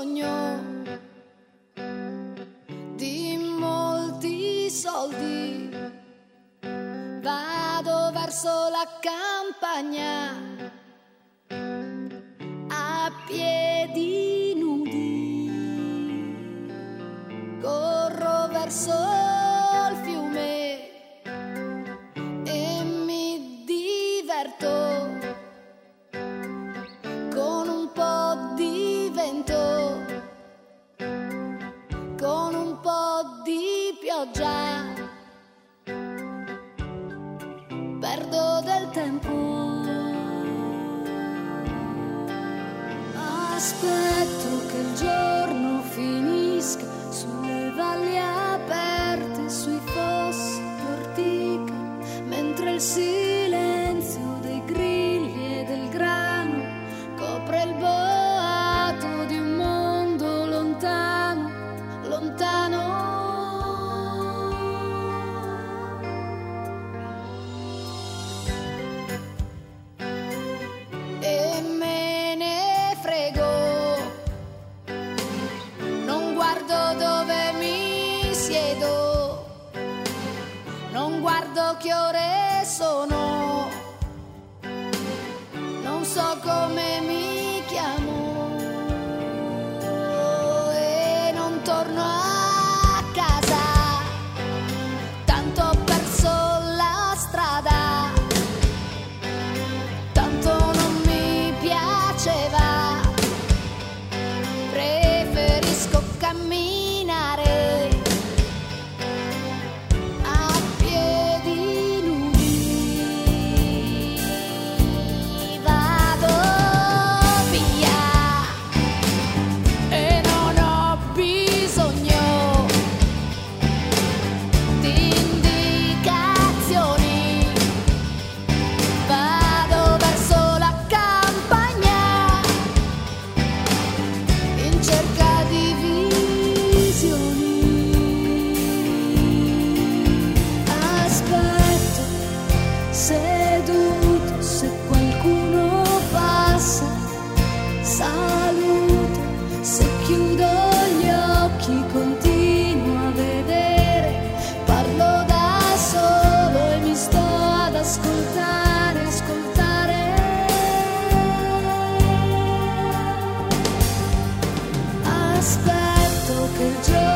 bisogno di molti soldi. Vado verso la campagna a piedi nudi, corro verso il fiume e mi diverto con un po' di vento, con un po' di pioggia. Perdo del tempo, aspetto che il giorno finisca sulle valli aperte, sui fossi d'ortica, mentre il silenzio dei grilli e del grano copre il boato di un mondo lontano, lontano. Non guardo che ore sono, non so come mi chiamo e non torno a casa, tanto ho perso la strada, tanto non mi piaceva, preferisco camminare. Seduto, se qualcuno passa, saluto, se chiudo gli occhi continuo a vedere, parlo da solo e mi sto ad ascoltare, ascoltare. Aspetto che il giorno